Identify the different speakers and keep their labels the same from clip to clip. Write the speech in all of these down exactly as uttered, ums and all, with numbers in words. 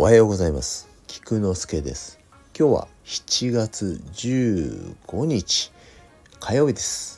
Speaker 1: おはようございます。菊之助です。今日はしちがつじゅうごにち火曜日です。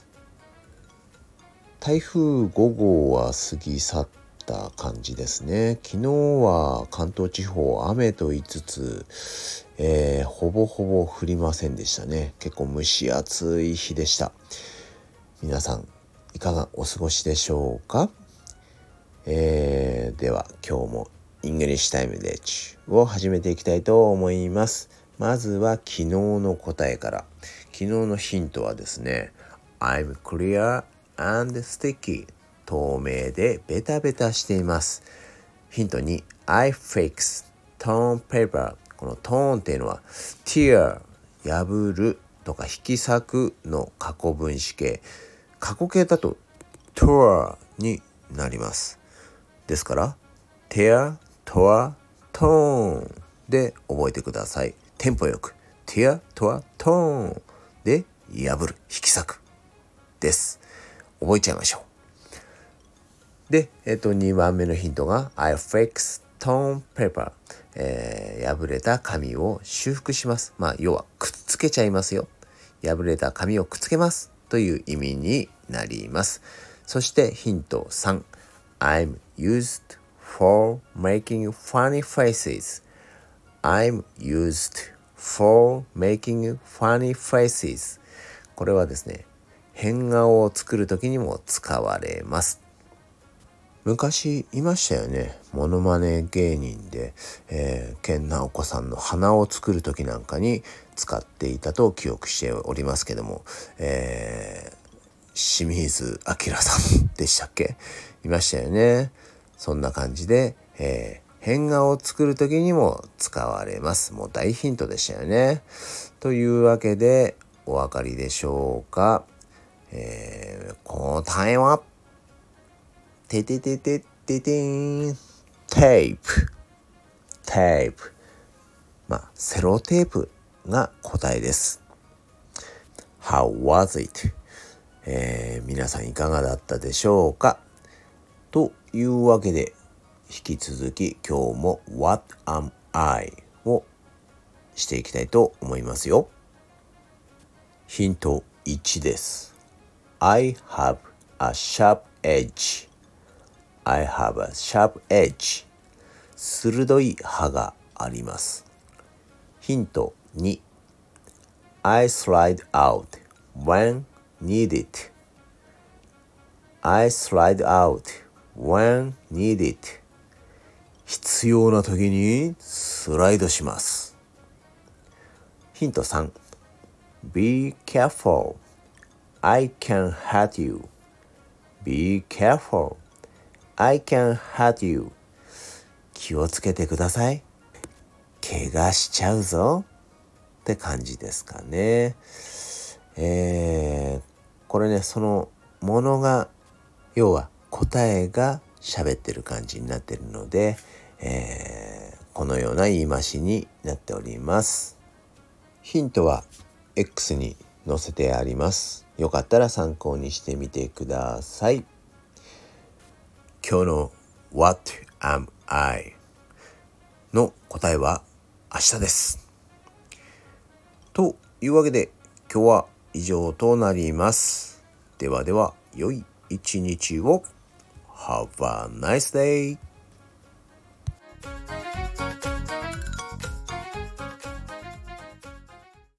Speaker 1: 台風ごごうは過ぎ去った感じですね。昨日は関東地方雨と言いつつ、えー、ほぼほぼ降りませんでしたね。結構蒸し暑い日でした。皆さんいかがお過ごしでしょうか。えー、では今日もイングリッシュタイムレッチを始めていきたいと思います。まずは昨日の答えから。昨日のヒントはですね、I'm clear and sticky。透明でベタベタしています。ヒントに I fix tone paper。このトーンっていうのは tear 破るとか引き裂くの過去分詞形。過去形だと tore になります。ですからtear tore tone で覚えてください。テンポよく tear tore tone で破る引き裂くです。覚えちゃいましょう。で、えっとにばんめのヒントが I fix torn paper、えー、破れた紙を修復します。まあ要はくっつけちゃいますよ。破れた紙をくっつけますという意味になります。そしてヒントさん、I'm used for making funny faces. I'm used for making funny faces. これはですね、変顔を作るときにも使われます。昔いましたよね、モノマネ芸人で、えー、健直子さんの鼻を作るときなんかに使っていたと記憶しておりますけども、えー清水明さんでしたっけ、いましたよね。そんな感じで、えー、変顔を作る時にも使われます。もう大ヒントでしたよね。というわけでお分かりでしょうか。えー、答えはててててててーん、テープテープまあセロテープが答えです。 How was it?えー、皆さんいかがだったでしょうか。というわけで引き続き今日も What am I をしていきたいと思いますよ。ヒントいちです。 I have a sharp edge。 I have a sharp edge。 鋭い刃があります。ヒントに I slide out when needed。 I slide out when needed。 必要な時にスライドします。ヒントさん Be careful I can hurt you。 Be careful I can hurt you。 気をつけてください、怪我しちゃうぞって感じですかね。えー、これね、そのものが、要は答えが喋ってる感じになってるので、えー、このような言い回しになっております。ヒントは X に載せてあります。よかったら参考にしてみてください。今日の What am I の答えは明日です。というわけで今日は以上となります。ではでは良い一日を。Have a nice day!